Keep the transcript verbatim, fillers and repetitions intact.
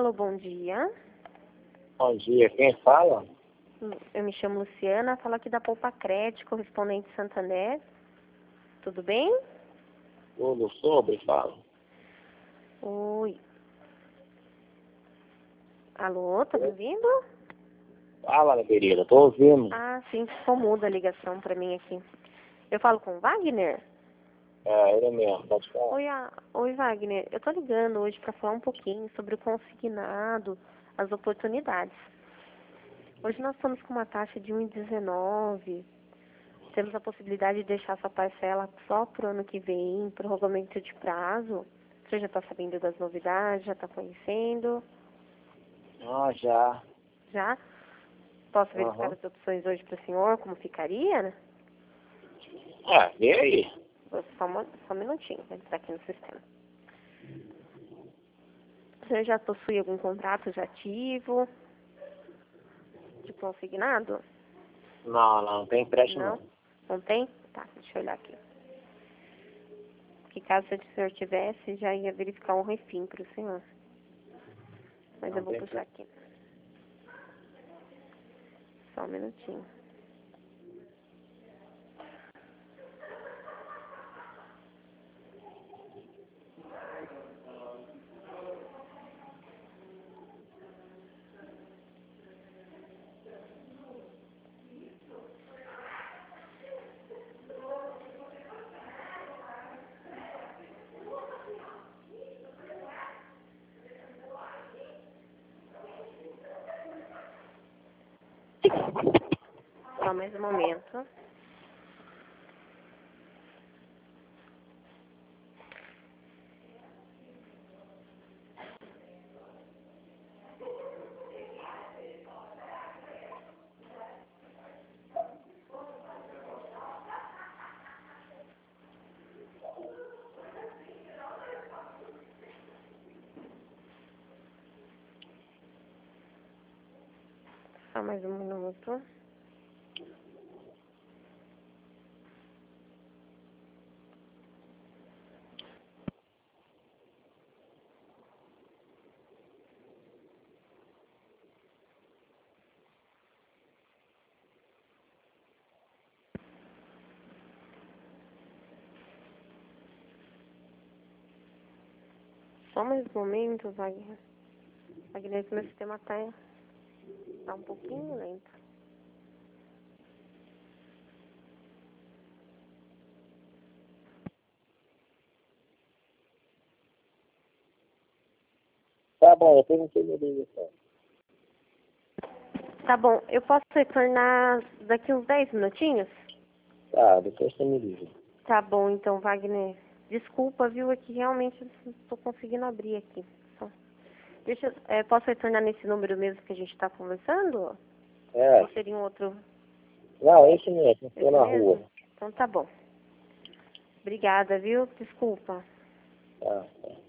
Alô, bom dia. Bom dia, quem fala? Eu me chamo Luciana, falo aqui da Poupa Crédito, correspondente Santander. Tudo bem? Tudo sobre, fala. Oi. Alô, tá me ouvindo? Fala, minha querida, tô ouvindo. Ah, sim, ficou muda a ligação pra mim aqui. Eu falo com o Wagner? É, ele mesmo, pode falar. Oi, a... Oi, Wagner. Eu tô ligando hoje pra falar um pouquinho sobre o consignado, as oportunidades. Hoje nós estamos com uma taxa de um vírgula dezenove. Temos a possibilidade de deixar sua parcela só pro ano que vem, prorrogamento de prazo. Você já está sabendo das novidades, já está conhecendo? Ah, já. Já? Posso verificar Aham. as opções hoje para o senhor, como ficaria, né? Ah, e aí? Só, uma, só um minutinho, vou entrar aqui no sistema. O senhor já possui algum contrato já ativo, de consignado? Não, não, não tem empréstimo Não? não. Não tem? Tá, deixa eu olhar aqui. Que caso o senhor tivesse, já ia verificar um refim para o senhor. Mas Não eu vou tem puxar empréstimo. aqui. Só um minutinho. Só mais um momento. Só mais um minuto. Só mais um momento, Wagner. Wagner, que meu sistema tá, tá um pouquinho lento. Tá bom, eu tenho que me ligar. Tá bom, eu posso retornar daqui uns dez minutinhos? Tá, depois você me liga. Tá bom, então, Wagner. Desculpa, viu? É que realmente eu não tô conseguindo abrir aqui. Só. Deixa, eu- é, posso retornar nesse número mesmo que a gente tá conversando? É, Ou seria um outro? não, esse mesmo, Esse tô na mesmo? rua. Então tá bom. Obrigada, viu? Desculpa. Tá, tá.